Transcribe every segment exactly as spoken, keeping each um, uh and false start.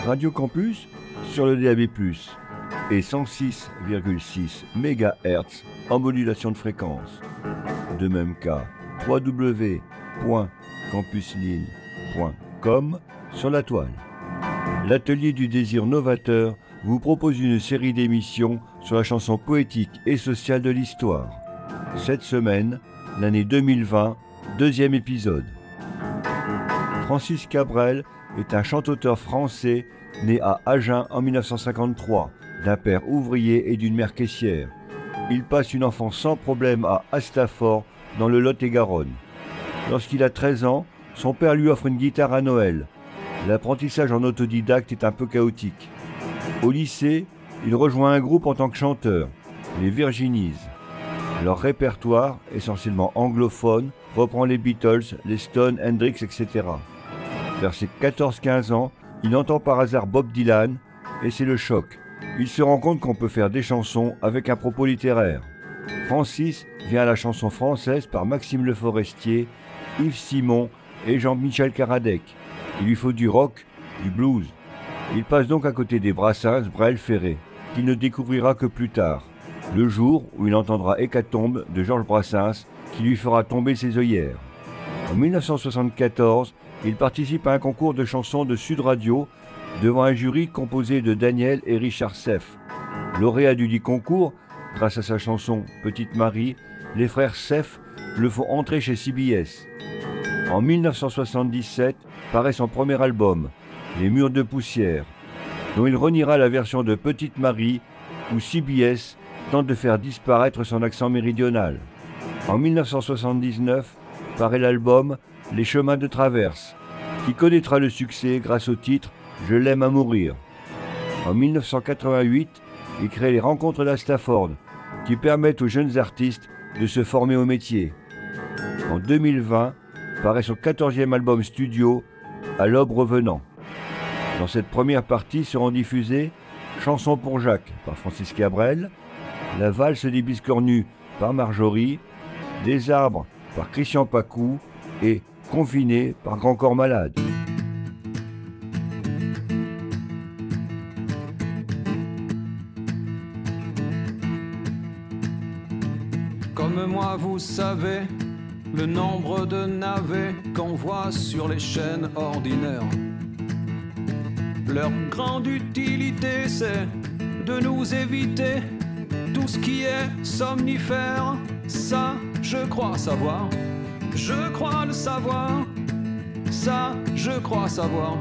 Radio Campus sur le D A B plus, et cent six virgule six mégahertz en modulation de fréquence. De même qu'à w w w point campus lille point com sur la toile. L'Atelier du désir novateur vous propose une série d'émissions sur la chanson poétique et sociale de l'histoire. Cette semaine, l'année deux mille vingt, deuxième épisode. Francis Cabrel est un chanteur français né à Agen en mille neuf cent cinquante-trois, d'un père ouvrier et d'une mère caissière. Il passe une enfance sans problème à Astafort, dans le Lot-et-Garonne. Lorsqu'il a treize ans, son père lui offre une guitare à Noël. L'apprentissage en autodidacte est un peu chaotique. Au lycée, il rejoint un groupe en tant que chanteur, les Virginies. Leur répertoire, essentiellement anglophone, reprend les Beatles, les Stones, Hendrix, et cetera. Vers ses quatorze quinze ans, il entend par hasard Bob Dylan, et c'est le choc. Il se rend compte qu'on peut faire des chansons avec un propos littéraire. Francis vient à la chanson française par Maxime Le Forestier, Yves Simon et Jean-Michel Karadec. Il lui faut du rock, du blues. Il passe donc à côté des Brassens, Brel, Ferré, qu'il ne découvrira que plus tard, le jour où il entendra Hécatombe de Georges Brassens, qui lui fera tomber ses œillères. En mille neuf cent soixante-quatorze, il participe à un concours de chansons de Sud Radio devant un jury composé de Daniel et Richard Seff. Lauréat du dit concours, grâce à sa chanson Petite Marie, les frères Seff le font entrer chez C B S. En mille neuf cent soixante-dix-sept paraît son premier album, Les Murs de Poussière, dont il reniera la version de Petite Marie où C B S tente de faire disparaître son accent méridional. En mille neuf cent soixante-dix-neuf paraît l'album Les Chemins de Traverse, qui connaîtra le succès grâce au titre Je l'aime à mourir. En mille neuf cent quatre-vingt-huit, il crée les Rencontres d'Astaford, qui permettent aux jeunes artistes de se former au métier. En deux mille vingt, paraît son quatorzième album studio, À l'aube revenant. Dans cette première partie seront diffusées Chanson pour Jacques par Francis Cabrel, La valse des biscornus par Marjorie, Des arbres par Christian Pacou et Confiné par Grand Corps Malade. Comme moi, vous savez le nombre de navets qu'on voit sur les chaînes ordinaires. Leur grande utilité, c'est de nous éviter tout ce qui est somnifère. Ça, je crois savoir. Je crois le savoir. Ça, je crois savoir.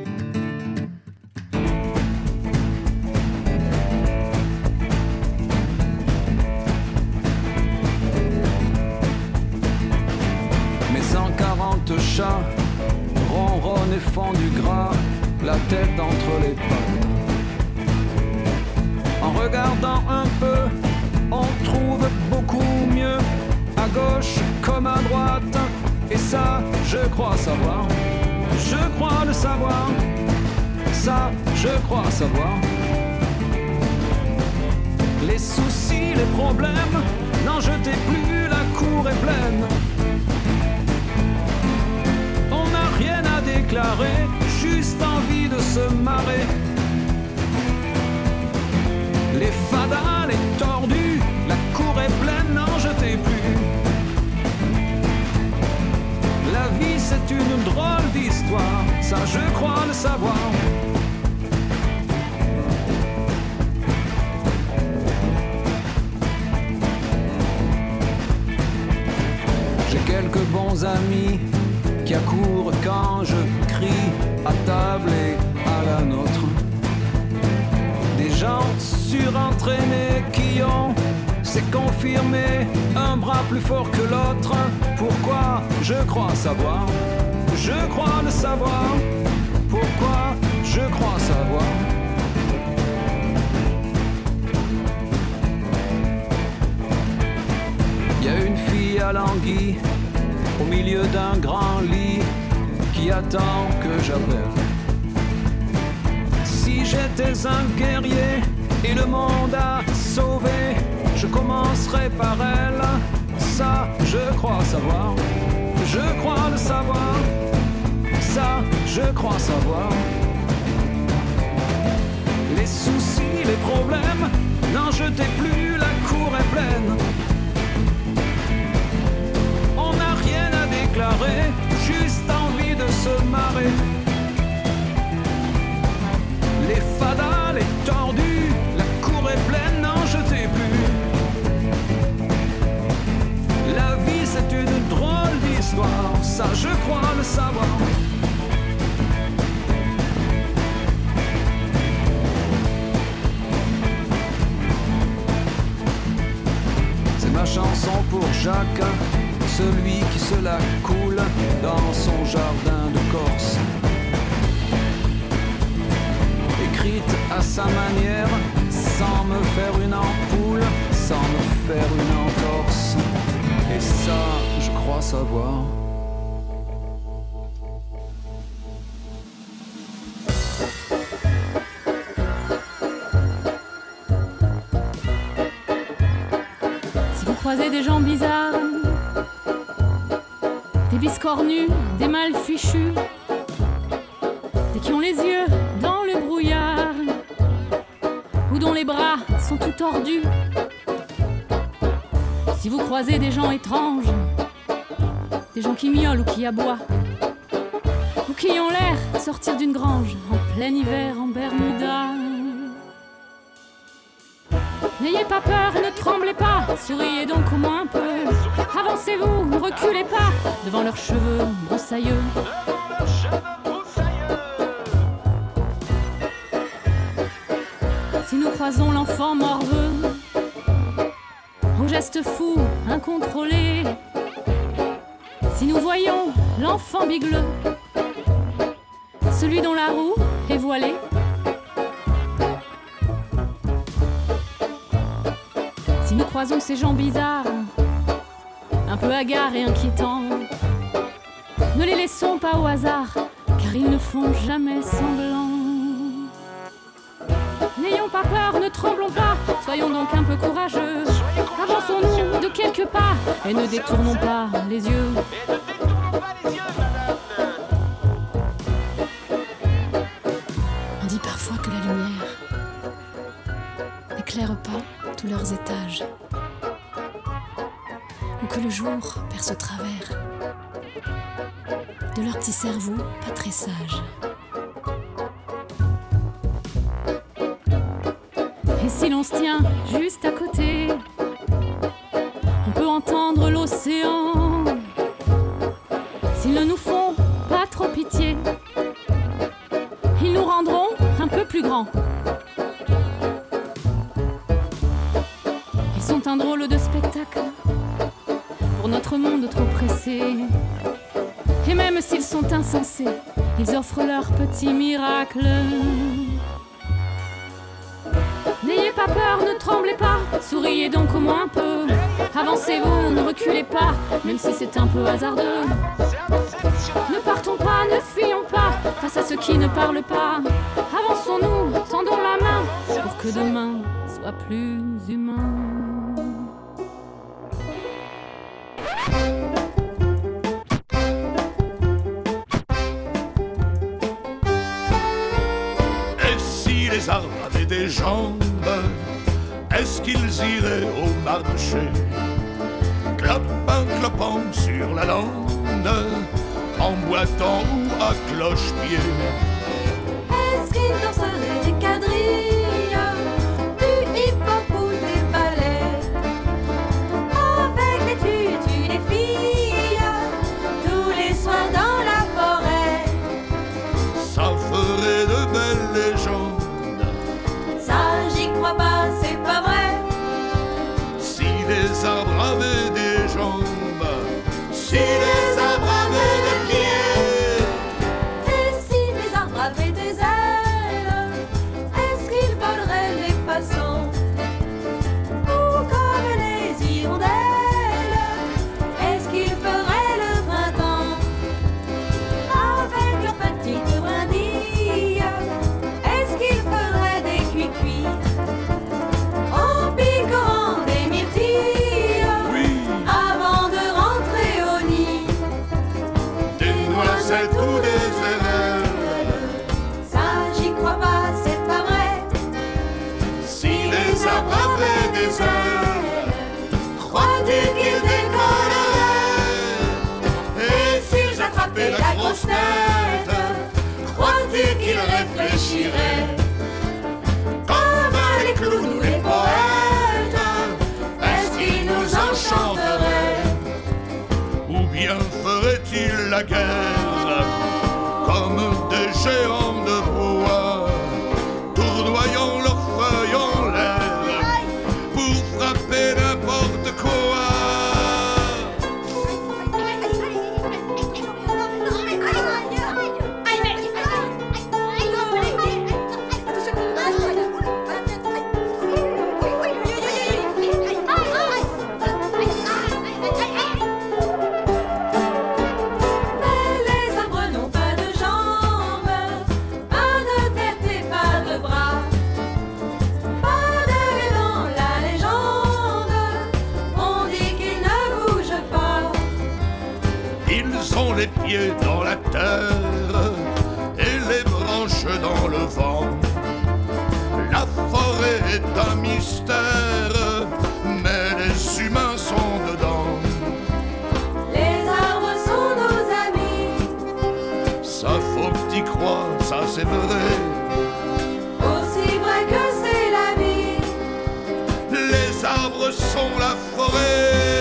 Chats ronronnent et font du gras, la tête entre les pattes. En regardant un peu, on trouve beaucoup mieux, à gauche comme à droite. Et ça, je crois savoir. Je crois le savoir. Ça, je crois savoir. Les soucis, les problèmes, n'en jetez plus, la cour est pleine. Rien à déclarer, juste envie de se marrer. Les fadas, les tordus, la cour est pleine, n'en jetez plus. La vie c'est une drôle d'histoire, ça je crois le savoir. J'ai quelques bons amis qui accourent quand je crie à table et à la nôtre. Des gens surentraînés qui ont, c'est confirmé, un bras plus fort que l'autre. Pourquoi? Je crois savoir. Je crois le savoir. Pourquoi? Je crois savoir. Il y a une fille à l'anguille au milieu d'un grand lit qui attend que j'appelle. Si j'étais un guerrier et le monde à sauver, je commencerais par elle. Ça, je crois savoir. Je crois le savoir. Ça, je crois savoir. n'en jetez plus, la cour est pleine. On n'a rien à déclarer, juste envie de se marrer. Les fadas, les tordus, la cour est pleine, n'en jetez plus. La vie c'est une drôle d'histoire, ça je crois le savoir. C'est ma chanson pour Jacques, celui qui se la coule dans son jardin de Corse. Écrite à sa manière, sans me faire une ampoule, sans me faire une entorse. Et ça, je crois savoir. Si vous croisez des gens bizarres, des biscornus, des mal fichus, des qui ont les yeux dans le brouillard, ou dont les bras sont tout tordus. Si vous croisez des gens étranges, des gens qui miaulent ou qui aboient, ou qui ont l'air de sortir d'une grange en plein hiver en Bermuda, n'ayez pas peur, ne tremblez pas, souriez donc au moins un peu. Avancez-vous, ne reculez pas devant leurs cheveux broussailleux. Si nous croisons l'enfant morveux, au geste fou, incontrôlé, si nous voyons l'enfant bigleux, celui dont la roue est voilée, si nous croisons ces gens bizarres, un peu hagards et inquiétants, ne les laissons pas au hasard, car ils ne font jamais semblant. N'ayons pas peur, ne tremblons pas, soyons donc un peu courageux. Avançons-nous de quelques pas et ne détournons pas les yeux. On dit parfois que la lumière n'éclaire pas tous leurs étages, ou que le jour perce au travers de leur petit cerveau pas très sage. Et si l'on se tient juste à côté, on peut entendre l'océan. S'ils ne nous font pas trop pitié, ils nous rendront un peu plus grands. Ils sont un drôle de spectacle pour notre monde trop pressé. Et même s'ils sont insensés, ils offrent leur petit miracle. N'ayez pas peur, ne tremblez pas, souriez donc au moins un peu. Avancez-vous, ne reculez pas, même si c'est un peu hasardeux. Ne partons pas, ne fuyons pas, face à ceux qui ne parlent pas. Avançons-nous, tendons la main, pour que demain soit plus humain. Et si les arbres avaient des jambes, est-ce qu'ils iraient au marché, clopin clopant sur la lande, en boitant ou à cloche-pied? Est-ce qu'ils danseraient des quadrilles, du hip-hop ou des ballets, avec les tutus des filles, tous les soirs dans la forêt? Ça ferait de belles légendes. Ça, j'y crois pas, c'est pas vrai. Si les arbres avaient des jambes, si les arbres avaient des pieds, Et si les arbres avaient des ailes, est-ce qu'ils voleraient les passants? Ou comme les hirondelles, est-ce qu'ils feraient le printemps avec leurs petites brindilles? la guerre, comme des géants de bois, tournoyant leurs feuilles en l'air pour frapper n'importe quoi. Les pieds dans la terre et les branches dans le vent. La forêt est un mystère, mais les humains sont dedans. Les arbres sont nos amis. Ça faut que t'y crois, ça c'est vrai. Aussi vrai que c'est la vie. Les arbres sont la forêt.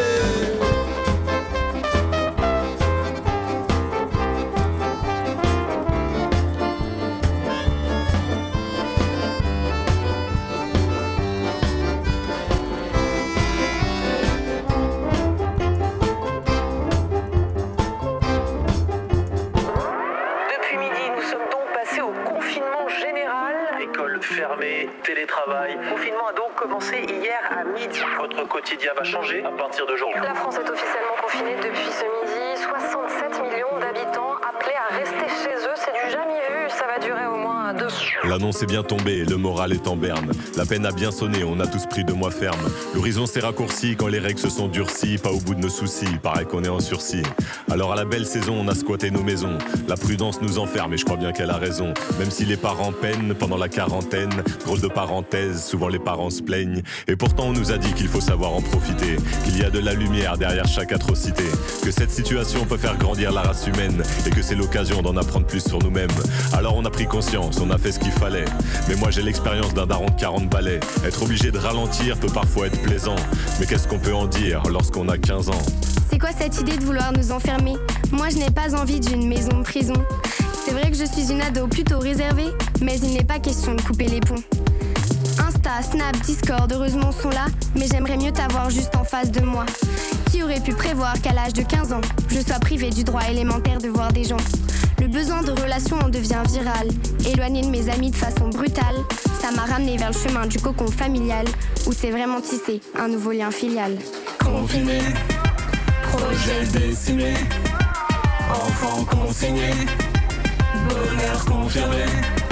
Télétravail. Le confinement a donc commencé hier à midi. Votre quotidien va changer à partir d'aujourd'hui. La France est officiellement confinée depuis ce midi. soixante-sept millions d'habitants appelés à rester chez eux. C'est du jamais vu. Ça va durer au moins deux jours. L'annonce est bien tombée, le moral est en berne. La peine a bien sonné, on a tous pris de mois ferme. L'horizon s'est raccourci quand les règles se sont durcies. Pas au bout de nos soucis, paraît qu'on est en sursis. Alors à la belle saison, on a squatté nos maisons. La prudence nous enferme et je crois bien qu'elle a raison. Même si les parents peinent pendant la quarantaine, drôle de parenthèse, souvent les parents se plaignent. Et pourtant on nous a dit qu'il faut savoir en profiter, qu'il y a de la lumière derrière chaque atrocité, que cette situation peut faire grandir la race humaine et que c'est l'occasion d'en apprendre plus sur nous-mêmes. Alors on a pris conscience, on a fait ce qu'il fallait. Mais moi j'ai l'expérience d'un daron de quarante balais. Être obligé de ralentir peut parfois être plaisant, mais qu'est-ce qu'on peut en dire lorsqu'on a quinze ans? C'est quoi cette idée de vouloir nous enfermer? Moi je n'ai pas envie d'une maison de prison. C'est vrai que je suis une ado plutôt réservée, mais il n'est pas question de couper les ponts. Insta, Snap, Discord, heureusement sont là, mais j'aimerais mieux t'avoir juste en face de moi. Qui aurait pu prévoir qu'à l'âge de quinze ans, je sois privée du droit élémentaire de voir des gens? Le besoin de relation en devient viral. Éloigné de mes amis de façon brutale, ça m'a ramené vers le chemin du cocon familial, où c'est vraiment tissé un nouveau lien filial. Confiné, projet décimé, enfant consigné, bonheur confirmé.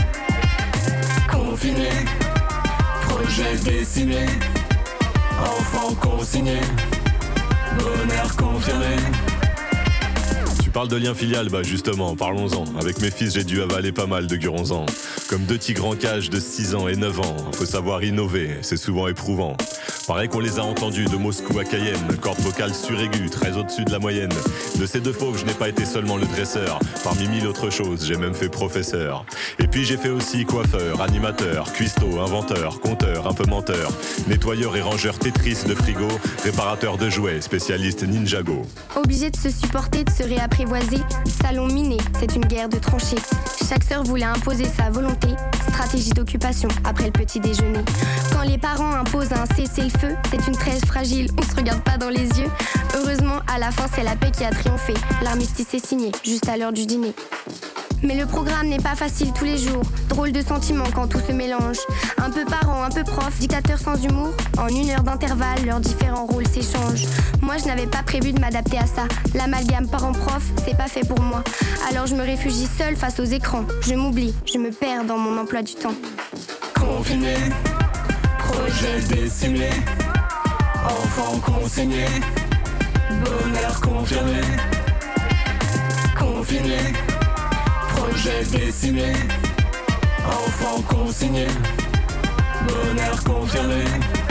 Confiné, projet décimé, enfant consigné, bonheur confirmé. Tu parles de lien filial, bah justement, parlons-en. Avec mes fils, j'ai dû avaler pas mal de guronzans. Comme deux tigres en cage de six ans et neuf ans. Faut savoir innover, c'est souvent éprouvant. Pareil qu'on les a entendus de Moscou à Cayenne, cordes vocales suraiguës, très au-dessus de la moyenne. De ces deux fauves, je n'ai pas été seulement le dresseur. Parmi mille autres choses, j'ai même fait professeur. Et puis j'ai fait aussi coiffeur, animateur, cuistot, inventeur, conteur, un peu menteur, nettoyeur et rangeur Tetris de frigo, réparateur de jouets, spécialiste Ninjago. Obligé de se supporter, de se réapprivoiser, salon miné, c'est une guerre de tranchées. Chaque sœur voulait imposer sa volonté, stratégie d'occupation après le petit déjeuner. Quand les parents imposent un cessez-le-feu, c'est une trêve fragile, on se regarde pas dans les yeux. Heureusement, à la fin, c'est la paix qui a triomphé. L'armistice est signé, juste à l'heure du dîner. Mais le programme n'est pas facile tous les jours. Drôle de sentiment quand tout se mélange. Un peu parent, un peu prof, dictateur sans humour. En une heure d'intervalle, leurs différents rôles s'échangent. Moi je n'avais pas prévu de m'adapter à ça. L'amalgame parent-prof, c'est pas fait pour moi. Alors je me réfugie seule face aux écrans. Je m'oublie, je me perds dans mon emploi du temps. Confiné, projet décimé, enfant consigné, bonheur confirmé. Confiné, projet décimé, enfant consigné, bonheur confirmé.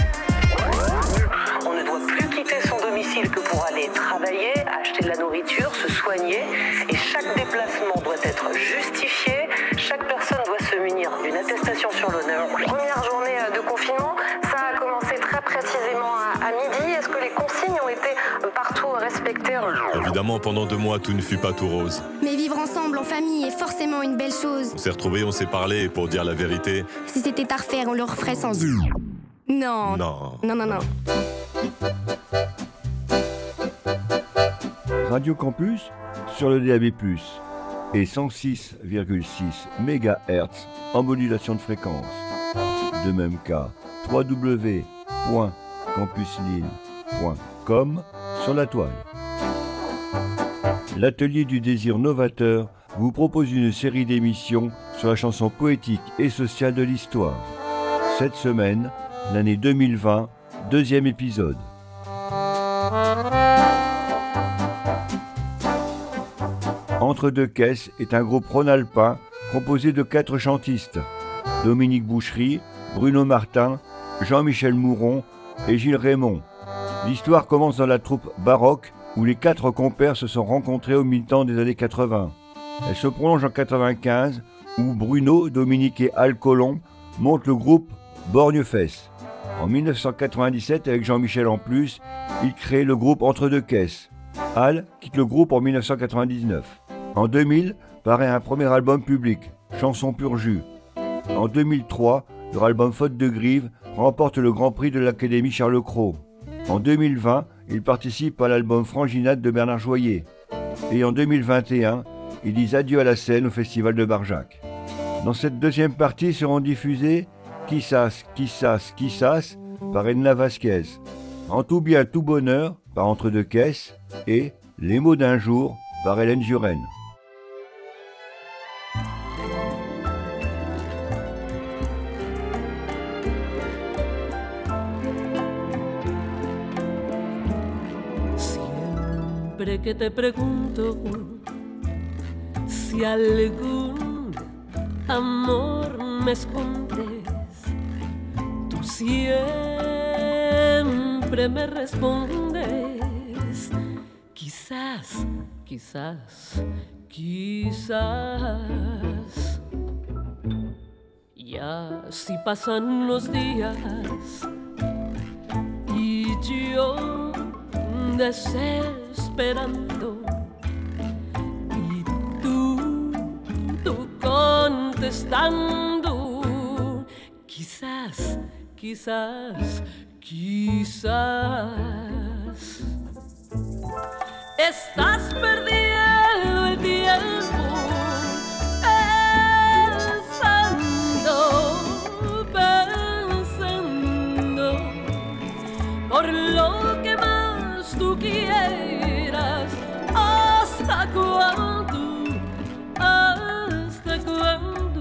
On ne doit plus quitter son domicile que pour aller travailler, acheter de la nourriture, se soigner. Et chaque déplacement doit être justifié. Chaque personne doit se munir d'une attestation sur l'honneur. Première journée de confinement, ça a commencé très précisément à, à midi. Est-ce que les consignes ont été partout respectées? Évidemment, Évidemment, pendant deux mois, tout ne fut pas tout rose. Mais vivre ensemble en famille est forcément une belle chose. On s'est retrouvés, on s'est parlé, et pour dire la vérité... Si c'était à refaire, on le referait sans eux. Non. Non. Non, non, non. Radio Campus sur le D A B plus, et cent six virgule six mégahertz en modulation de fréquence. De même qu'à w w w point campus lille point com sur la toile. L'Atelier du désir novateur vous propose une série d'émissions sur la chanson poétique et sociale de l'histoire. Cette semaine, l'année deux mille vingt, deuxième épisode. Entre deux caisses est un groupe rhône-alpin composé de quatre chantistes. Dominique Boucherie, Bruno Martin, Jean-Michel Mouron et Gilles Raymond. L'histoire commence dans la troupe baroque où les quatre compères se sont rencontrés au mi-temps des années quatre-vingts. Elle se prolonge en quatre-vingt-quinze où Bruno, Dominique et Al Colomb montent le groupe Borgnefesse. En mille neuf cent quatre-vingt-dix-sept, avec Jean-Michel en plus, ils créent le groupe Entre deux caisses. Al quitte le groupe en mille neuf cent quatre-vingt-dix-neuf. En deux mille, paraît un premier album public, Chanson pur jus. En deux mille trois, leur album Faute de grive remporte le Grand Prix de l'Académie Charles Cros. En deux mille vingt, ils participent à l'album Franginade de Bernard Joyer. Et en deux mille vingt et un, ils disent adieu à la scène au Festival de Barjac. Dans cette deuxième partie seront diffusés Kissas, Kissas, Kissas par Edna Vasquez, En tout bien, tout bonheur par Entre deux caisses et Les mots d'un jour par Hélène Juren. Siempre que te pregunto si algún amor me escondes, tú siempre me respondes, quizás, quizás, quizás. Y así pasan los días y yo desesperando y tú, tú contestando, quizás, quizás, quizás. Estás perdiendo el tiempo pensando, pensando por lo que más tú quieras. ¿Hasta cuándo? ¿Hasta cuándo?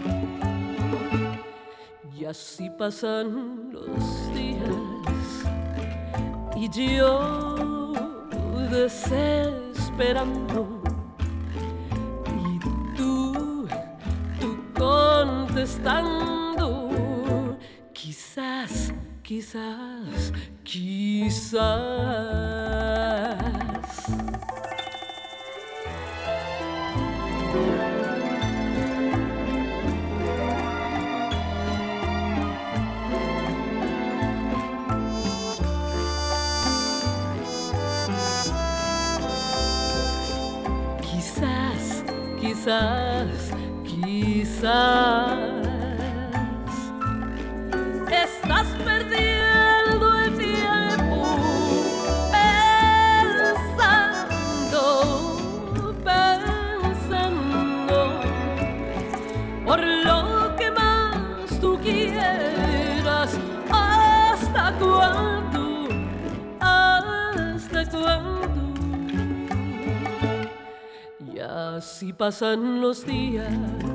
Y así pasan los días y yo desesperando y tú, tú contestando, quizás, quizás, quizás. Quizás, quizás, quizás. Estás perdiendo el tiempo pensando, pensando por lo que más tú quieras. ¿Hasta cuándo? ¿Hasta cuándo? Y así pasan los días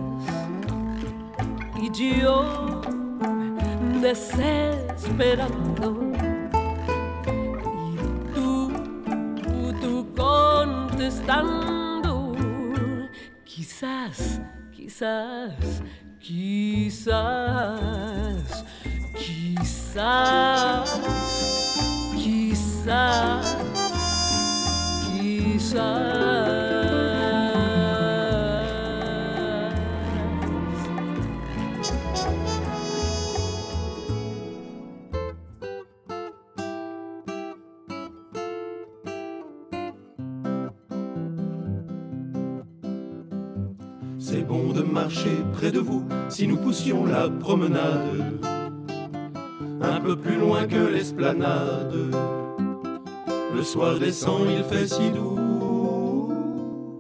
y yo desesperando y tú, tú contestando, quizás, quizás, quizás, quizás, quizás, quizás. C'est bon de marcher près de vous si nous poussions la promenade un peu plus loin que l'esplanade. Le soir descend, il fait si doux.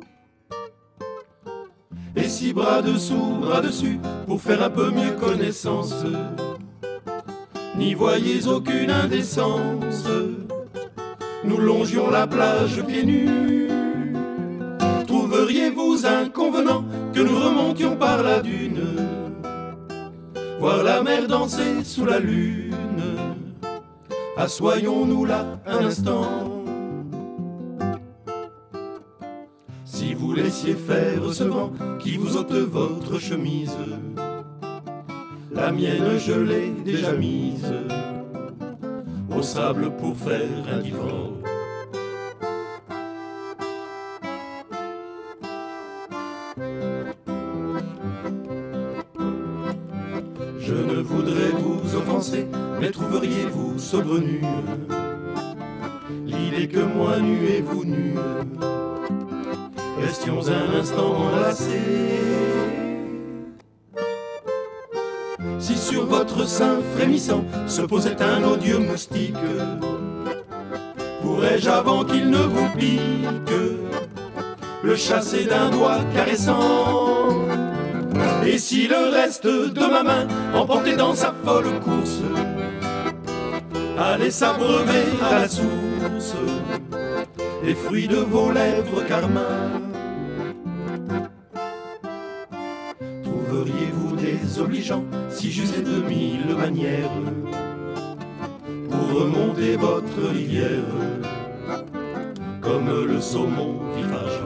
Et si bras dessous, bras dessus, pour faire un peu mieux connaissance, n'y voyez aucune indécence. Nous longions la plage pieds nus. Trouveriez-vous inconvenant que nous remontions par la dune, voir la mer danser sous la lune? Assoyons-nous là un instant. Si vous laissiez faire ce vent qui vous ôte votre chemise, la mienne je l'ai déjà mise au sable pour faire un divan. Je ne voudrais vous offenser, mais trouveriez-vous saugrenue l'idée que moi nu et vous nu restions un instant enlacés? Si sur votre sein frémissant se posait un odieux moustique, pourrais-je avant qu'il ne vous pique le chasser d'un doigt caressant? Et si le reste de ma main, emporté dans sa folle course, allait s'abreuver à la source des fruits de vos lèvres carmin, trouveriez-vous désobligeant si j'usais de mille manières pour remonter votre rivière comme le saumon vif argent?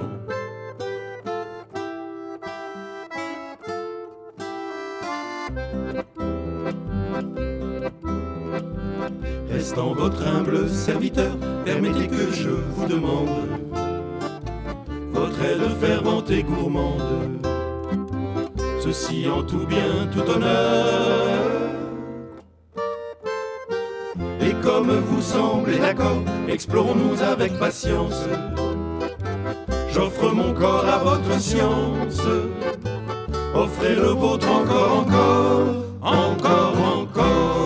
Restant votre humble serviteur, permettez que je vous demande votre aide fervente et gourmande, ceci en tout bien, tout honneur. Et comme vous semblez d'accord, explorons-nous avec patience. J'offre mon corps à votre science, offrez le vôtre encore, encore, encore, encore.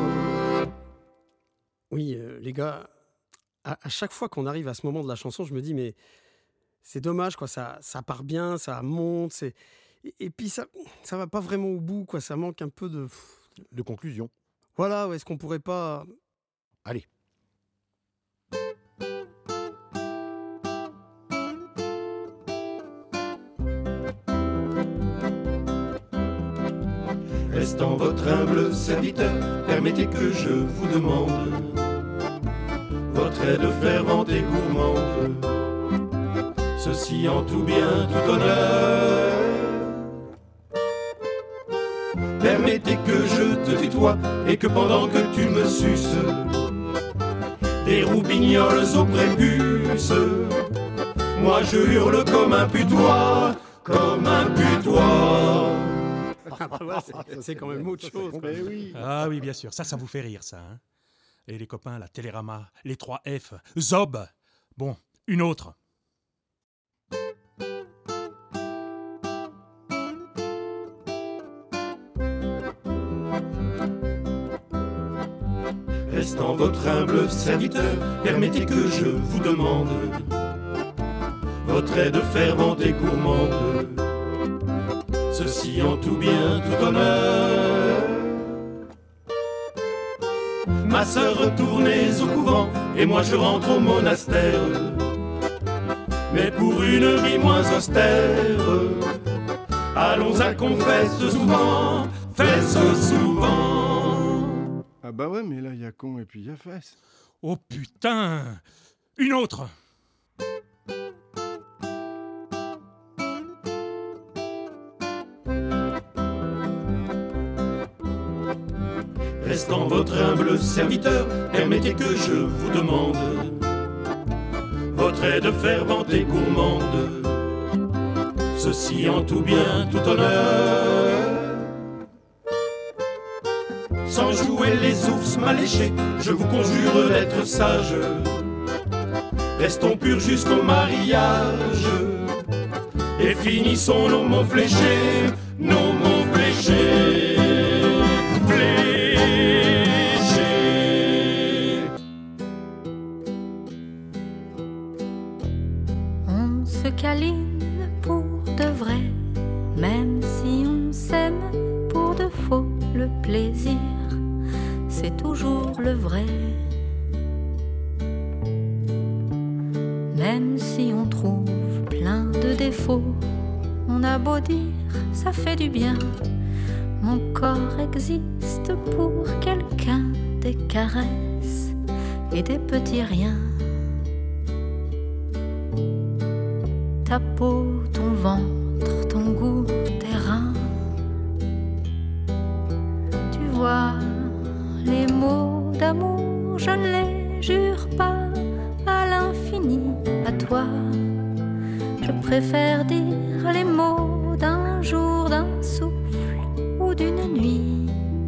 Oui, euh, les gars, à, à chaque fois qu'on arrive à ce moment de la chanson, je me dis, mais c'est dommage, quoi, ça, ça part bien, ça monte, c'est... Et, et puis ça ça va pas vraiment au bout, quoi, ça manque un peu de... De conclusion. Voilà, ouais, est-ce qu'on pourrait pas... Allez. Restant votre humble serviteur, permettez que je vous demande votre aide fervente et gourmande, ceci en tout bien, tout honneur. Permettez que je te tutoie et que pendant que tu me suces des roubignoles au prépuce, moi je hurle comme un putois, comme un putois. Ah bah ouais, c'est, c'est quand même autre chose. Mais oui. Ah oui, bien sûr, ça, ça vous fait rire, ça. Hein. Et les copains, la Télérama, les trois F, Zob. Bon, une autre. Restant votre humble serviteur, permettez que je vous demande votre aide fervente et gourmande, ceci en tout bien, tout honneur. Ma sœur, retournez au couvent, et moi je rentre au monastère, mais pour une vie moins austère. Allons à confesse souvent, fesse souvent. Ah bah ouais, mais là, il y a con et puis il y a fesse. Oh putain! Une autre! Restant votre humble serviteur, permettez que je vous demande votre aide fervente et gourmande, ceci en tout bien, tout honneur. Sans jouer les ours mal léchés, je vous conjure d'être sage. Restons purs jusqu'au mariage, et finissons nos mots fléchés, nos mots fléchés, fléchés. On se câline pour de vrai, même si on s'aime pour de faux. Le plaisir, c'est toujours le vrai. Même si on trouve plein de défauts, on a beau dire, ça fait du bien. Mon corps existe pour quelqu'un, des caresses et des petits riens. Ta peau, ton ventre, ton goût, tes reins. Tu vois, les mots d'amour, je ne les jure pas à l'infini, à toi. Je préfère dire les mots d'un jour, d'un souffle ou d'une nuit.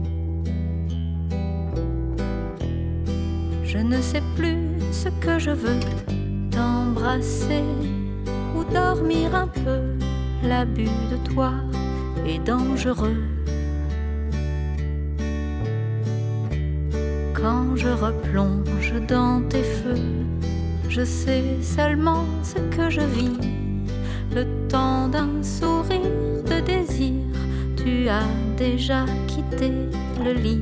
Je ne sais plus ce que je veux, t'embrasser ou dormir un peu. L'abus de toi est dangereux. Quand je replonge dans tes feux, je sais seulement ce que je vis. Le temps d'un sourire de désir, tu as déjà quitté le lit.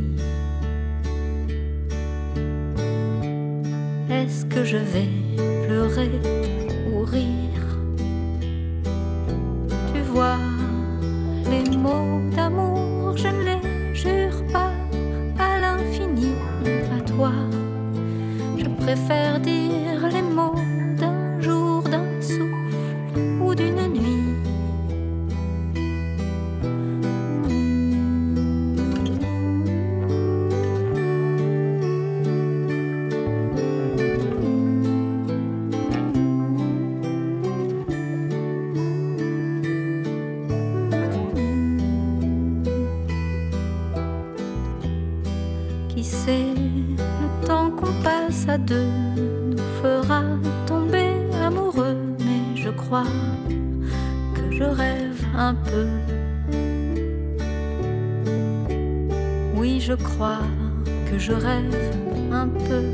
Est-ce que je vais pleurer ou rire? Tu vois, les mots d'amour, je ne les jure pas à l'infini, à toi. Je préfère dire les mots d'un jour, d'un souffle ou d'une nuit. Qui sait, le temps qu'on passe à deux nous fera tomber amoureux. Mais je crois que je rêve un peu. Oui, je crois que je rêve un peu.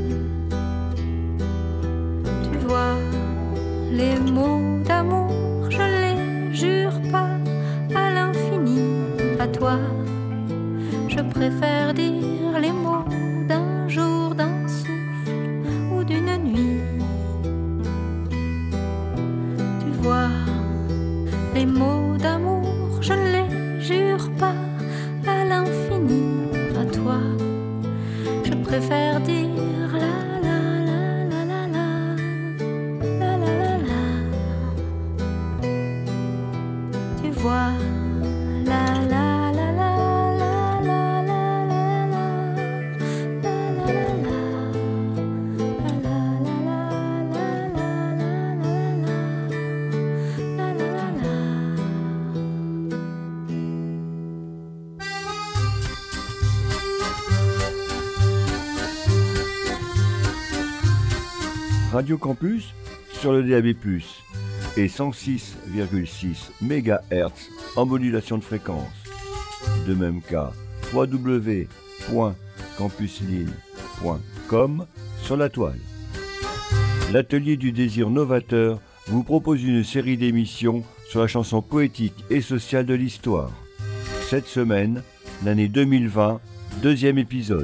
Tu vois, les mots d'amour, je les jure pas à l'infini, à toi. Je préfère dire les mots d'un jour, d'un souffle ou d'une nuit. Tu vois, les mots d'amour, je ne les jure pas à l'infini, à toi. Je préfère dire la la la la la la la la la la. Tu vois, la la. Radio Campus sur le D A B plus, et cent six virgule six mégahertz en modulation de fréquence. De même qu'à w w w point campus lille point com sur la toile. L'Atelier du désir novateur vous propose une série d'émissions sur la chanson poétique et sociale de l'histoire. Cette semaine, l'année deux mille vingt, deuxième épisode.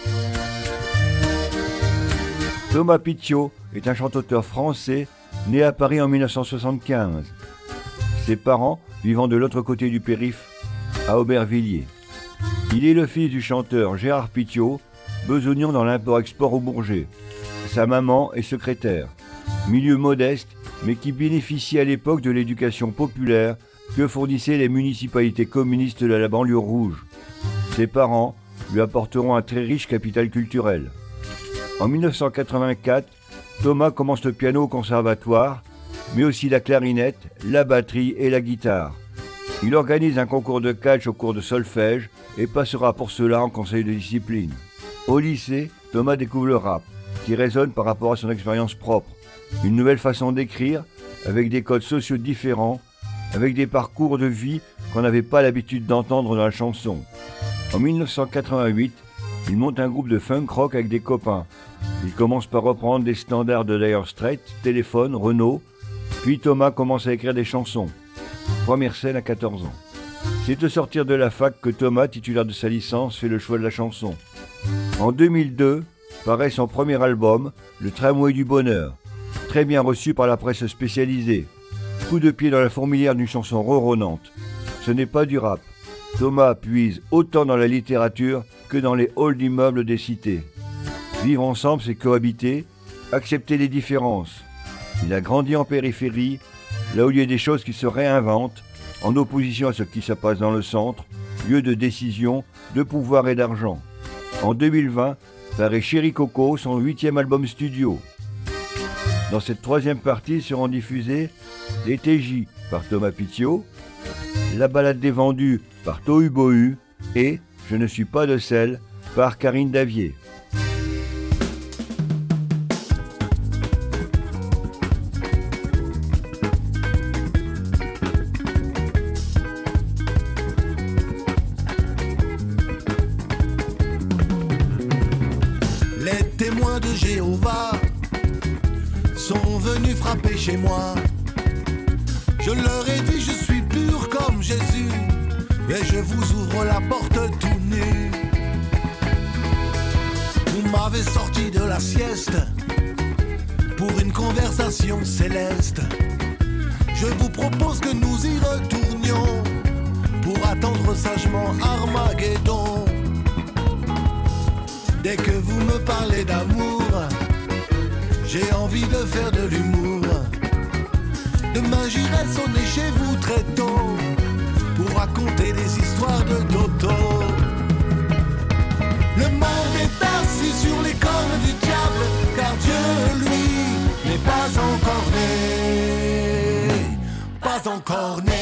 Thomas Picciott est un chanteur français né à Paris en mille neuf cent soixante-quinze. Ses parents vivant de l'autre côté du périph', à Aubervilliers. Il est le fils du chanteur Gérard Picciott, besognant dans l'import-export au Bourget. Sa maman est secrétaire, milieu modeste mais qui bénéficie à l'époque de l'éducation populaire que fournissaient les municipalités communistes de la banlieue rouge. Ses parents lui apporteront un très riche capital culturel. En mille neuf cent quatre-vingt-quatre, Thomas commence le piano au conservatoire, mais aussi la clarinette, la batterie et la guitare. Il organise un concours de catch au cours de solfège et passera pour cela en conseil de discipline. Au lycée, Thomas découvre le rap, qui résonne par rapport à son expérience propre. Une nouvelle façon d'écrire, avec des codes sociaux différents, avec des parcours de vie qu'on n'avait pas l'habitude d'entendre dans la chanson. En mille neuf cent quatre-vingt-huit, il monte un groupe de funk rock avec des copains. Il commence par reprendre des standards de Dire Straits, Téléphone, Renaud, puis Thomas commence à écrire des chansons. Première scène à quatorze ans. C'est au sortir de la fac que Thomas, titulaire de sa licence, fait le choix de la chanson. En deux mille deux, paraît son premier album, Le Tramway du Bonheur, très bien reçu par la presse spécialisée. Coup de pied dans la fourmilière d'une chanson ronronnante. Ce n'est pas du rap. Thomas puise autant dans la littérature que dans les halls d'immeubles des cités. Vivre ensemble, c'est cohabiter, accepter les différences. Il a grandi en périphérie, là où il y a des choses qui se réinventent, en opposition à ce qui se passe dans le centre, lieu de décision, de pouvoir et d'argent. En deux mille vingt, paraît Chéri Coco, son huitième album studio. Dans cette troisième partie seront diffusés Les T J par Thomas Pitiot, La Balade des Vendus par Tohu Bohu et Je ne suis pas de sel par Karine Davier. Les témoins de Jéhovah sont venus frapper chez moi. Je leur ai dit je suis pur comme Jésus et je vous ouvre la porte tout nu. Vous m'avez sorti de la sieste pour une conversation céleste. Je vous propose que nous y retournions pour attendre sagement Armageddon. Dès que vous me parlez d'amour, j'ai envie de faire de l'humour. Demain j'irai sonner chez vous très tôt pour raconter des histoires de Toto. Le monde est assis sur les cornes du diable, car Dieu, lui, n'est pas encore né. Pas encore né.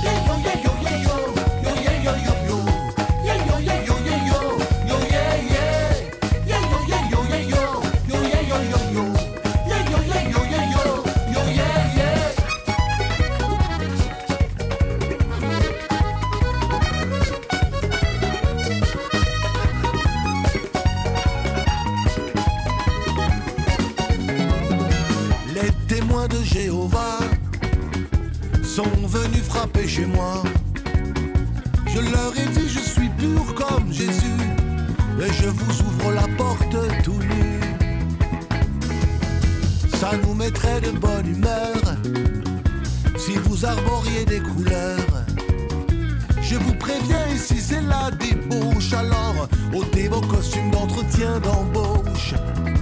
De Jéhovah sont venus frapper chez moi. Je leur ai dit je suis pur comme Jésus et je vous ouvre la porte tout nu. Ça nous mettrait de bonne humeur si vous arboriez des couleurs. Je vous préviens ici c'est la débauche, alors ôtez vos costumes d'entretien d'embauche.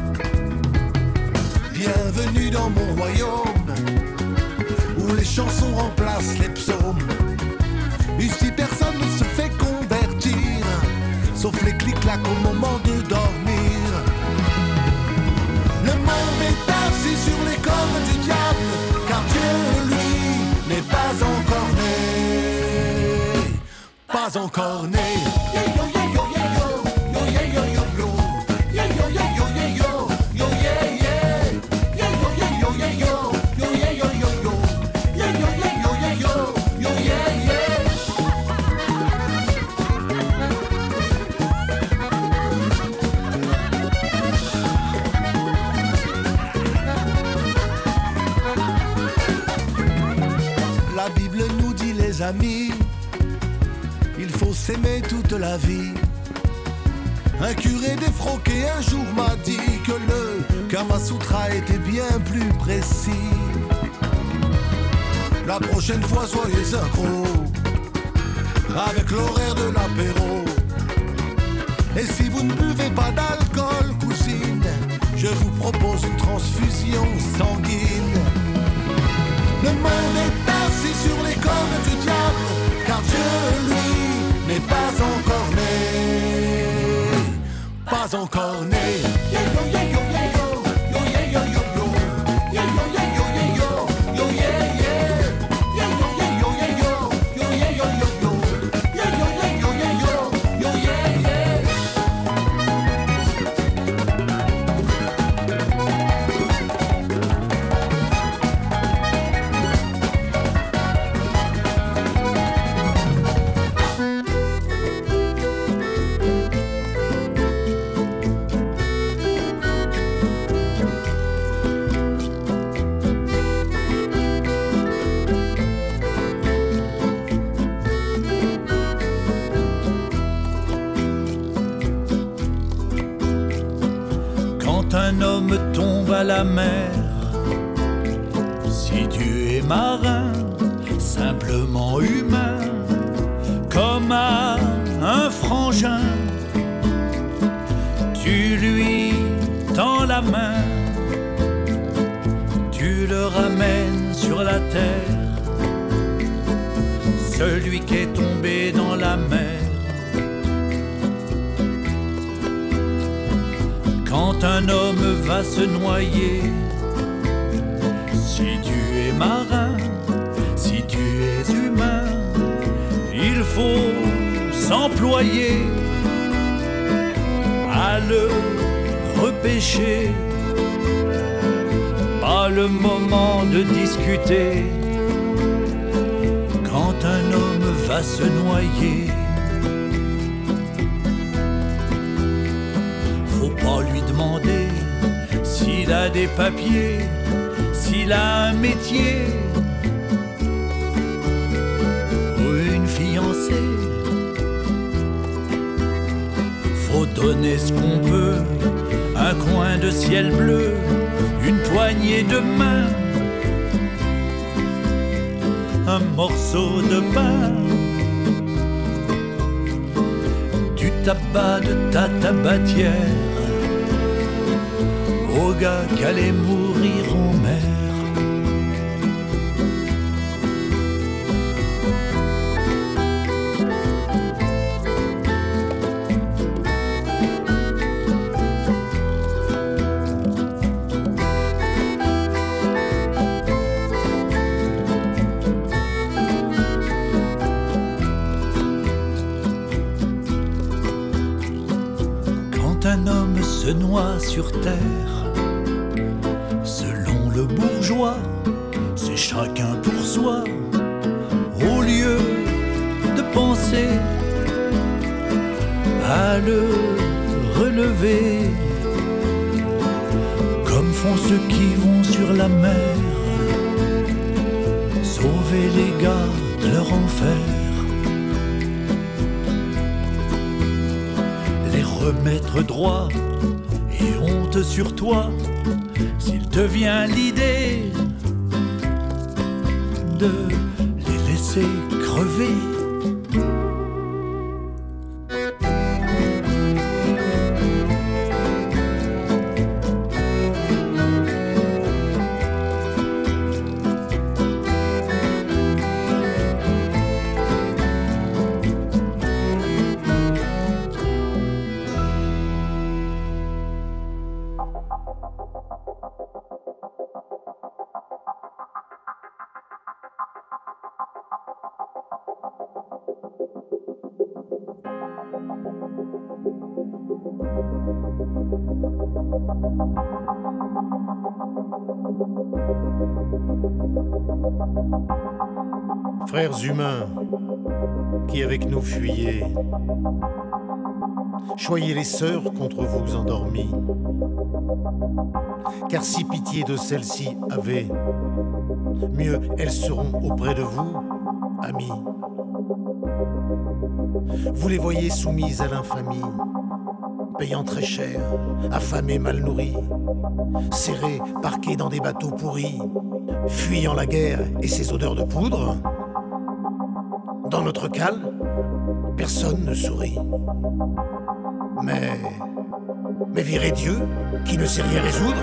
Bienvenue dans mon royaume où les chansons remplacent les psaumes. Ici personne ne se fait convertir, sauf les clics-clacs au moment de dormir. Le monde est assis sur les cornes du diable, car Dieu, lui, n'est pas encore né. Pas encore né. La Bible nous dit les amis, il faut s'aimer toute la vie. Un curé défroqué un jour m'a dit que le Kama Sutra était bien plus précis. La prochaine fois soyez synchro avec l'horaire de l'apéro. Et si vous ne buvez pas d'alcool, cousine, je vous propose une transfusion sanguine. Le monde est assis sur les cornes du diable, car Dieu, lui, n'est pas encore né. Pas encore né. un homme tombe à la mer, si tu es marin, simplement humain, comme à un frangin, tu lui tends la main, tu le ramènes sur la terre, celui qui est tombé dans la mer. Quand un homme va se noyer, si tu es marin, si tu es humain, il faut s'employer à le repêcher. Pas le moment de discuter quand un homme va se noyer. Faut pas lui demander s'il a des papiers, s'il a un métier ou une fiancée. Faut donner ce qu'on peut, un coin de ciel bleu, une poignée de main, un morceau de pain, du tabac de ta tabatière, au gars qu'allait mourir en mer. Se noie sur terre, selon le bourgeois, c'est chacun pour soi. Au lieu de penser à le relever, comme font ceux qui vont sur la mer, sauver les gars de leur enfer, les remettre droit. Et honte sur toi s'il te vient l'idée de les laisser crever. Frères humains, qui avec nous fuyez, choyez les sœurs contre vous endormies, car si pitié de celles-ci avez, mieux elles seront auprès de vous, amis. Vous les voyez soumises à l'infamie, payant très cher, affamés, mal nourris, serrés, parqués dans des bateaux pourris, fuyant la guerre et ses odeurs de poudre. Dans notre cale, personne ne sourit. Mais, mais virez Dieu, qui ne sait rien résoudre.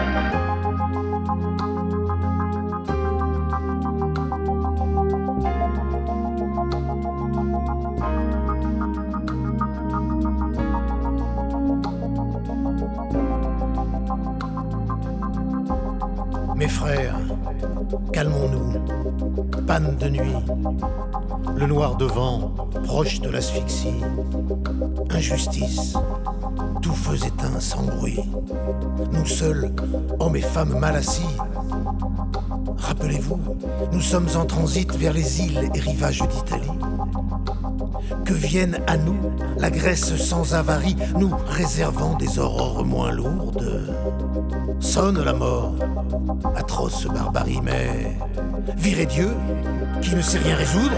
Mes frères, calmons-nous, panne de nuit, le noir devant, proche de l'asphyxie, injustice, tout feu éteint sans bruit, nous seuls, hommes et femmes mal assis. Rappelez-vous, nous sommes en transit vers les îles et rivages d'Italie. Que vienne à nous la Grèce sans avarie, nous réservant des aurores moins lourdes. Sonne la mort, atroce barbarie, mais virez Dieu, qui ne sait rien résoudre.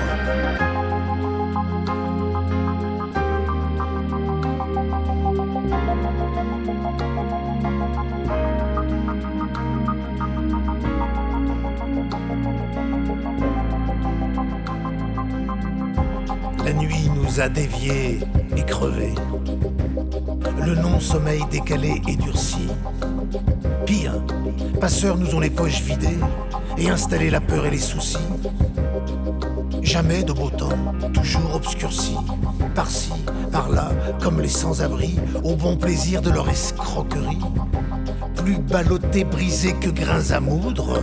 La nuit nous a déviés et crevés. Le non-sommeil décalé et durci. Pire, passeurs nous ont les poches vidées et installé la peur et les soucis. Jamais de beau temps, toujours obscurci, par-ci, par-là, comme les sans-abri, au bon plaisir de leur escroquerie. Plus ballottés, brisés que grains à moudre.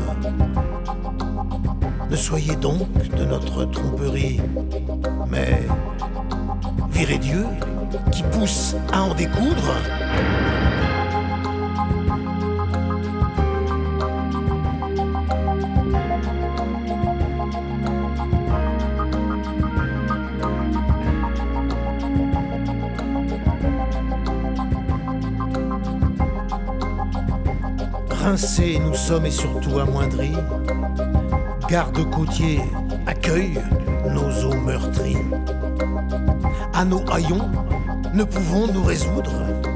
Ne soyez donc de notre tromperie, mais virez Dieu qui pousse à en découdre. Rincés, nous sommes et surtout amoindris. Garde-côtiers accueillent nos eaux meurtries. À nos haillons, ne pouvons nous résoudre.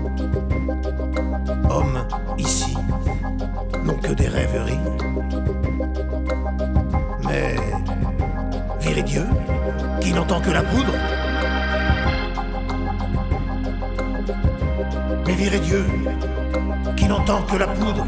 Hommes, ici, n'ont que des rêveries. Mais virez Dieu, qui n'entend que la poudre. Mais virez Dieu, qui n'entend que la poudre.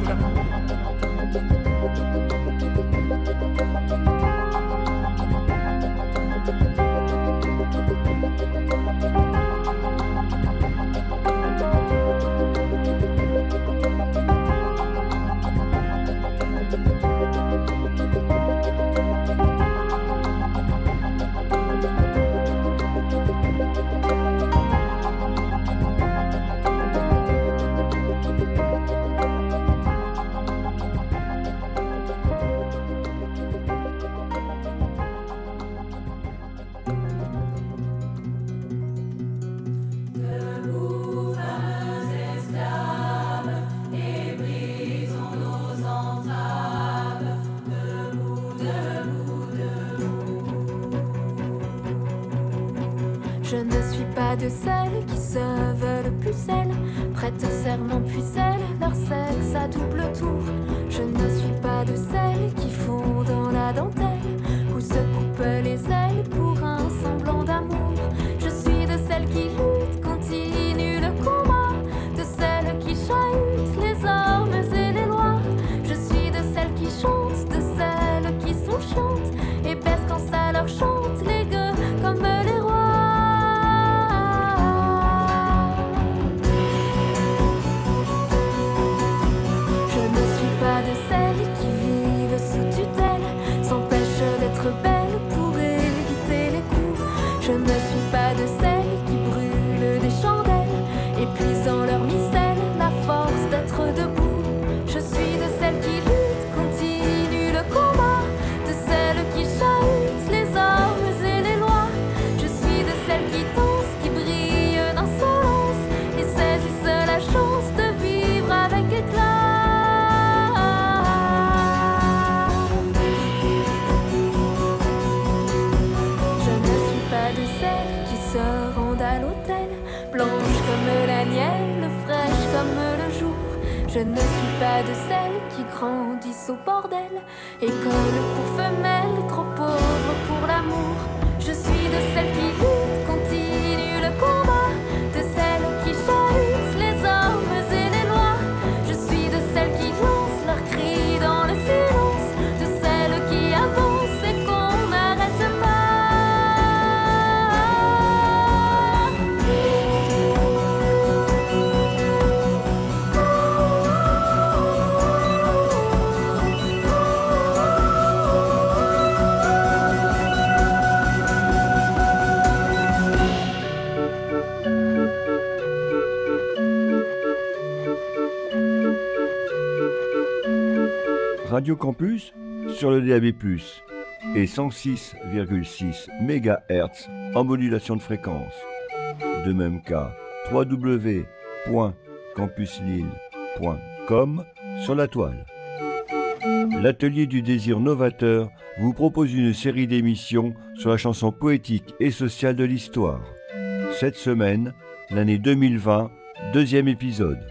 Je ne suis pas de celles qui se veulent pucelles, prêtent serment puis celles, leur sexe à double tour. Je ne suis pas de celles qui font dans la dentelle ou se coupent les ailes pour un semblant d'amour. Je suis de celles qui luttent, continuent le combat, de celles qui chahutent les armes et les lois. Je suis de celles qui chantent, de celles qui sont chiantes et baissent quand ça leur chante les gueux comme les rois. Je ne suis pas de celles qui brûlent des chandelles et puisent dans leur micelle la force d'être debout. Je suis de celles qui luttent, continuent le combat, de celles qui chahutent les armes et les lois. Je suis de celles qui dansent, qui brillent d'insolence et saisissent la chance de vivre avec éclat. Se rendent à l'hôtel, blanche comme la miel, fraîche comme le jour. Je ne suis pas de celles qui grandissent au bordel, école pour femelles, trop pauvres pour l'amour. Je suis de celles qui luttent, continuent le combat, de celles qui chahutent les armes et les lois. Je suis de celles qui lancent leurs cris dans le silence, de celles qui avancent et qu'on n'arrête pas. Radio Campus sur le D A B plus, et cent six virgule six mégahertz en modulation de fréquence. De même qu'à w w w point campus lille point com sur la toile. L'Atelier du désir novateur vous propose une série d'émissions sur la chanson poétique et sociale de l'histoire. Cette semaine, l'année deux mille vingt, deuxième épisode.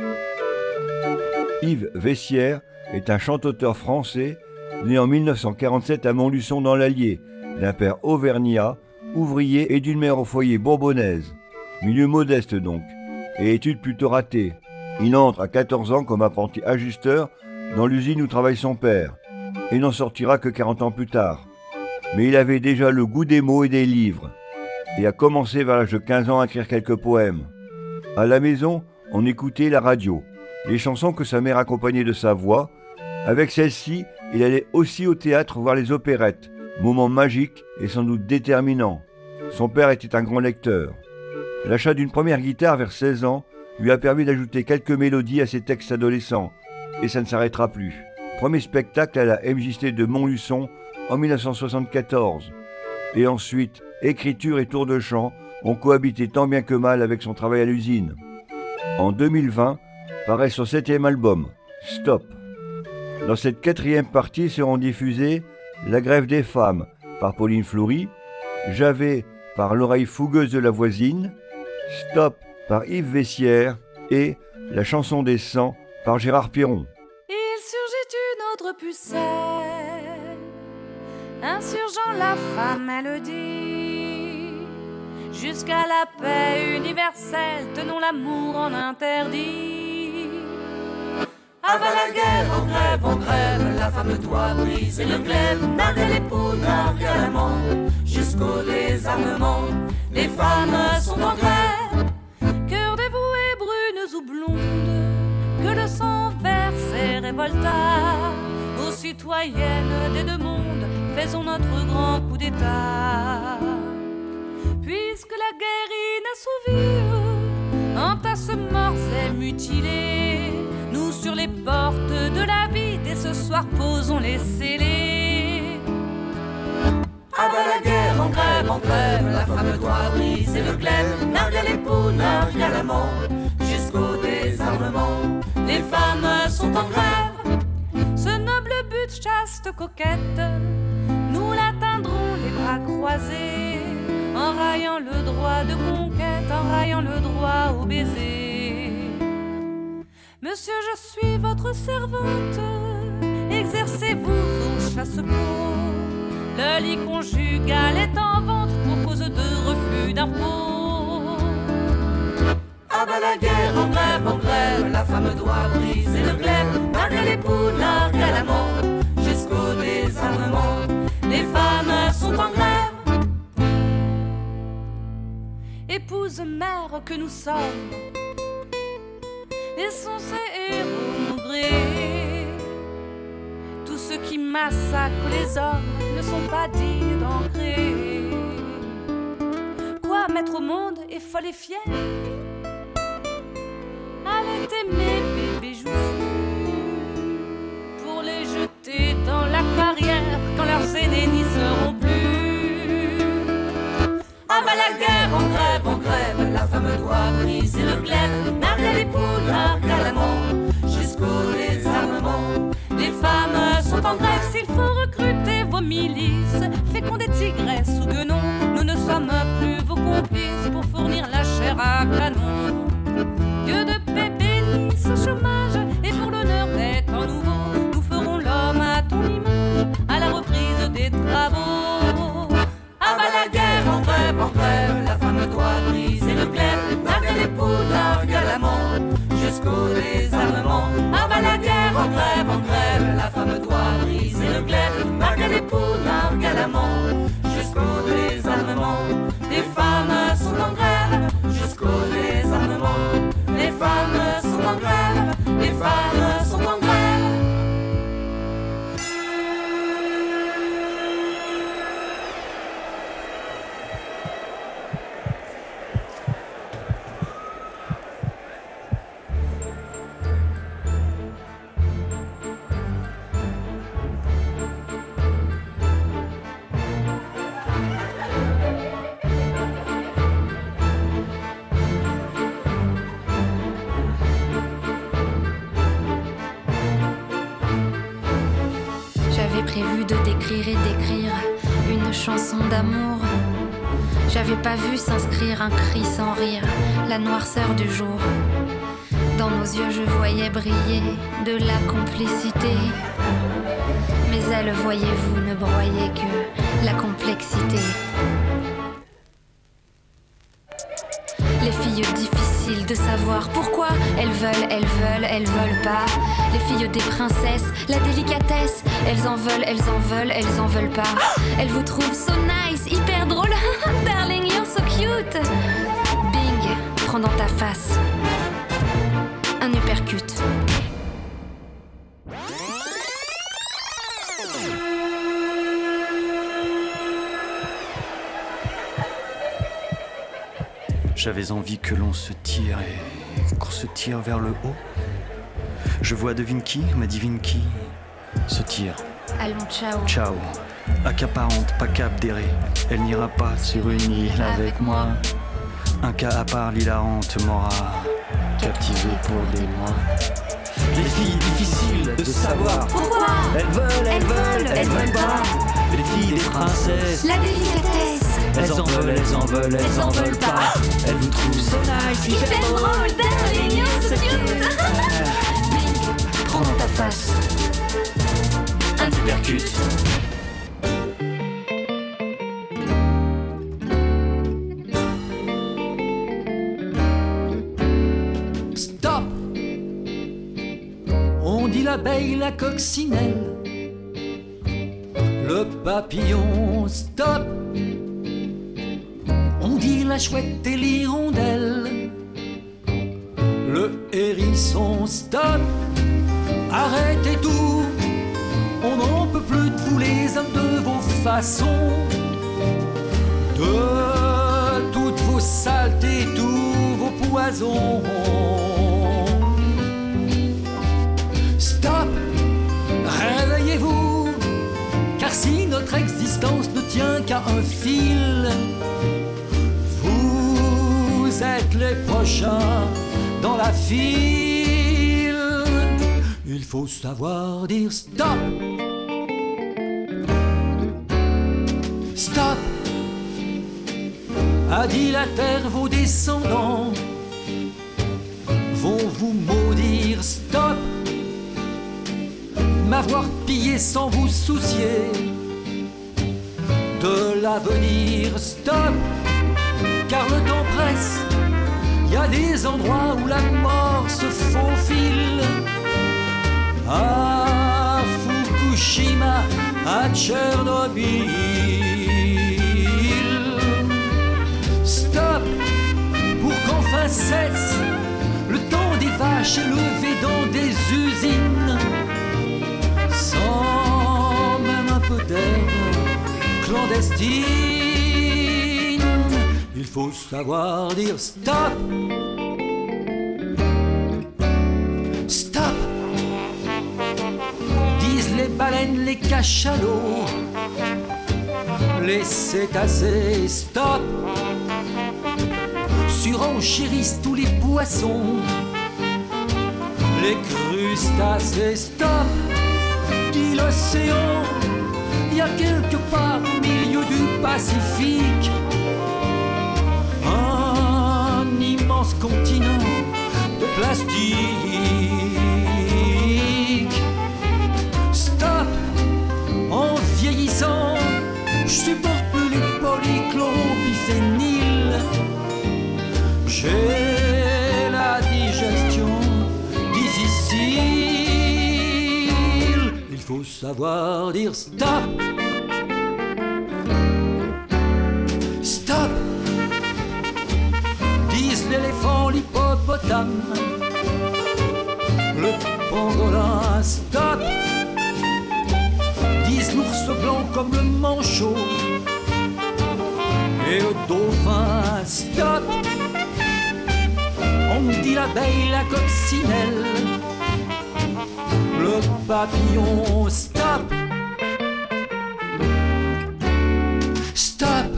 Yves Vessière est un chanteur français né en mille neuf cent quarante-sept à Montluçon dans l'Allier, d'un père auvergnat ouvrier et d'une mère au foyer bourbonnaise. Milieu modeste donc, et études plutôt ratées. Il entre à quatorze ans comme apprenti ajusteur dans l'usine où travaille son père, et n'en sortira que quarante ans plus tard. Mais il avait déjà le goût des mots et des livres, et a commencé vers l'âge de quinze ans à écrire quelques poèmes. À la maison, on écoutait la radio, les chansons que sa mère accompagnait de sa voix. Avec celle-ci, il allait aussi au théâtre voir les opérettes, moment magique et sans doute déterminant. Son père était un grand lecteur. L'achat d'une première guitare vers seize ans lui a permis d'ajouter quelques mélodies à ses textes adolescents, et ça ne s'arrêtera plus. Premier spectacle à la M J C de Montluçon en mille neuf cent soixante-quatorze. Et ensuite, écriture et tour de chant ont cohabité tant bien que mal avec son travail à l'usine. En deux mille vingt, paraît son septième album, Stop. Dans cette quatrième partie seront diffusées La grève des femmes par Pauline Flory, J'avais par L'oreille fougueuse de la voisine, Stop par Yves Vessière et La chanson des cent par Gérard Piron. Il surgit une autre pucelle, insurgeant la femme, elle dit, jusqu'à la paix universelle, tenons l'amour en interdit. Ah bah la guerre, en grève, en grève, la femme doit briser le glaive, narguer l'époux, narguer l'amant, jusqu'au désarmement. Les femmes sont en grève, cœur dévoué, brunes ou blondes, que le sang verse et révolta. Aux citoyennes des deux mondes, faisons notre grand coup d'état. Puisque la guerre inassouvie entasse morts et mutilés, nous sur les portes de la vie, dès ce soir posons les scellés. Ah bah la guerre, en grève, en grève, la femme doit briser le glaive, narguer l'époux, narguer l'amant, jusqu'au désarmement. Les femmes sont en grève, ce noble but chaste coquette, nous l'atteindrons les bras croisés, en raillant le droit de conquête, en raillant le droit au baiser. Monsieur, je suis votre servante, exercez-vous au chasse-peau. Le lit conjugal est en vente pour cause de refus d'impôt. Ah bah la guerre, en grève, en grève, la femme doit briser le glaive, narguer l'époux, narguer l'amant, jusqu'au désarmement. Les femmes sont en grève. Épouse mère que nous sommes, laissons ces héros mourir. Tous ceux qui massacrent les hommes ne sont pas dignes d'ancrer. Quoi, mettre au monde est folle et fière, allez aimer bébé joufflu, pour les jeter dans la carrière quand leurs aînés n'y seront plus. Ah bah la guerre, en grève, en grève, la femme doit briser le glaive, narguer l'époux, narguer l'amant, jusqu'au désarmement. Les femmes sont en grève, s'il faut recruter vos milices, féconder tigresses ou guenons, nous ne sommes plus vos complices pour fournir la chair à canon. Dieu de paix bénisse au chômage, et pour l'honneur des temps nouveaux, nous ferons l'homme à ton image, à la reprise des travaux. Ah bah la guerre, en grève, en grève, la femme doit briser le glaive, narguer l'époux, narguer l'amant, jusqu'au désarmement. Ah bah la guerre, en grève, en grève, la femme doit briser le glaive, narguer l'époux, narguer l'amant, jusqu'au désarmement. Les femmes sont en grève, jusqu'au désarmement. Les femmes sont en grève, les femmes sont en grève. Prévu de décrire et d'écrire une chanson d'amour. J'avais pas vu s'inscrire un cri sans rire, la noirceur du jour. Dans nos yeux je voyais briller de la complicité. Mais elle, voyez-vous, ne broyait que la complexité. filles difficiles de savoir pourquoi elles veulent, elles veulent, elles veulent pas. Les filles des princesses, la délicatesse, elles en veulent, elles en veulent, elles en veulent pas. Elles vous trouvent so nice, hyper drôle. Darling, you're so cute. Bing, prends dans ta face un uppercut. J'avais envie que l'on se tire et qu'on se tire vers le haut. Je vois devine qui, m'a dit Vinky, se tire. Allons, ciao. Ciao. Accaparante, pas cap d'errer. Elle n'ira pas sur une île avec, avec moi. Un cas à part l'hilarante m'aura captivé pour des mois. Les filles difficiles de savoir pourquoi elles veulent, elles veulent, elles veulent pas. Les filles des princesses, la délicatesse. Elles en veulent, elles en veulent, elles en veulent pas. Elles vous trouvent so nice, hyper drôle, darling, you're so cute. Bing, prends dans ta face un uppercut. Stop! On dit l'abeille, la coccinelle, le papillon, stop! On dit la chouette et l'hirondelle, le hérisson, stop! Arrêtez tout! On n'en peut plus de vous les hommes, de vos façons, de toutes vos saletés, tous vos poisons. Stop! Réveillez-vous! Car si notre existence ne tient qu'à un fil, vous êtes les prochains dans la file. Il faut savoir dire stop. Stop, a dit la terre, vos descendants vont vous maudire. Stop, m'avoir pillé sans vous soucier de l'avenir. Stop, car le temps presse, il y a des endroits où la mort se faufile. À Fukushima, à Tchernobyl. Stop, pour qu'enfin cesse le temps des vaches élevées dans des usines, sans même un peu d'herbe clandestine. Il faut savoir dire stop. Stop, disent les baleines, les cachalots, les cétacés. Stop, surenchérissent tous les poissons, les crustacés. Stop, dit l'océan, il y a quelque part au milieu du Pacifique un immense continent de plastique. Stop, en vieillissant, je supporte plus les polychlorobiphéniles. J'ai la digestion difficile. Il faut savoir dire stop. Stop, disent l'éléphant, l'hippopotame, le pangolin. Stop, disent l'ours blanc comme le manchot et le dauphin. Stop, on me dit l'abeille, la coccinelle, le papillon. Stop, stop.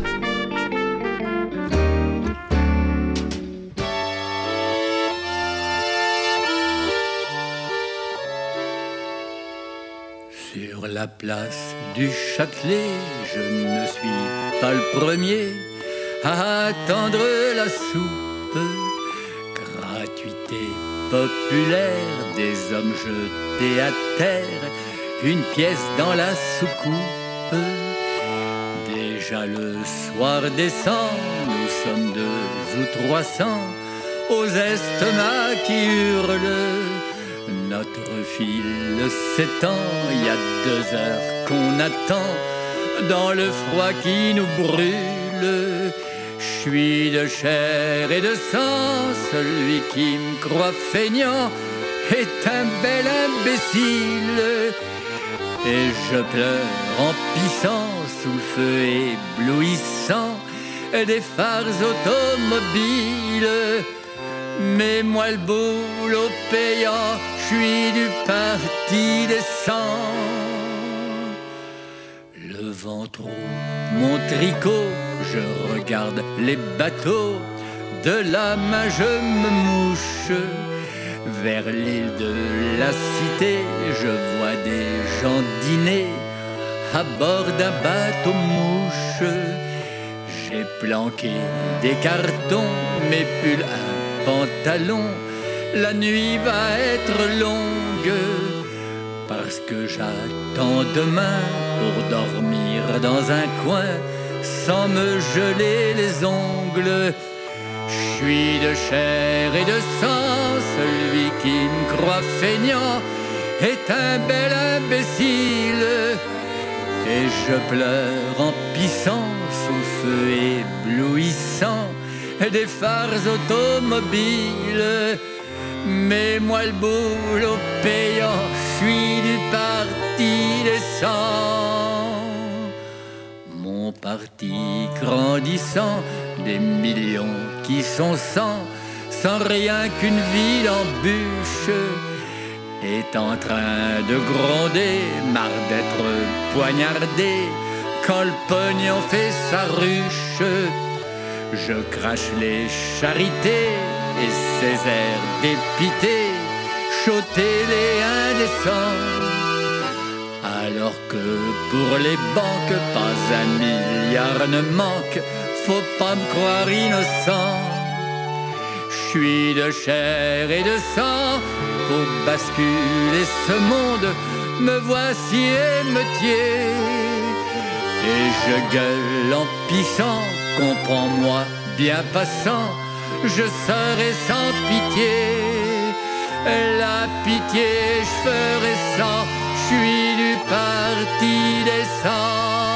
Sur la place du Châtelet, je ne suis pas le premier à attendre la soupe. Gratuité populaire, des hommes jetés à terre, une pièce dans la soucoupe. Déjà le soir descend, nous sommes deux rajoute trois cents aux estomacs qui hurlent. Notre fil s'étend, il y a deux heures qu'on attend dans le froid qui nous brûle. Je suis de chair et de sang, celui qui me croit feignant est un bel imbécile. Et je pleure en pissant sous le feu éblouissant des phares automobiles. Mais moi le boulot payant, je suis du parti des cent. Le ventre haut, mon tricot, je regarde les bateaux. De la main je me mouche vers l'île de la cité. Je vois des gens dîner à bord d'un bateau mouche. J'ai planqué des cartons, mes pulls, un pantalon. La nuit va être longue parce que j'attends demain pour dormir dans un coin sans me geler les ongles. Je suis de chair et de sang, celui qui me croit feignant est un bel imbécile. Et je pleure en pissant sous le feu éblouissant des phares automobiles. Mais moi le boulot payant, je suis du parti des cent. Mon parti grandissant, des millions qui sont cent, sans rien qu'une ville en bûche, est en train de gronder, marre d'être poignardé quand le pognon fait sa ruche. Je crache les charités et ces airs dépités, choter les indécents. Alors que pour les banques, pas un milliard ne manque, faut pas me croire innocent. Je suis de chair et de sang, pour basculer ce monde, me voici émeutier. Et je gueule en pissant, comprends-moi bien passant, je serai sans pitié. La pitié je ferai sans, je suis du parti des cent.